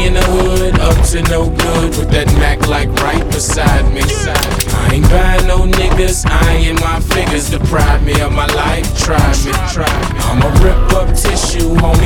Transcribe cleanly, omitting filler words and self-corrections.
me in the hood, up to no good, with that Mac like right beside me. I ain't buying no niggas, I ain't in my figures, deprive me of my life, try me. I'ma rip up tissue, homie.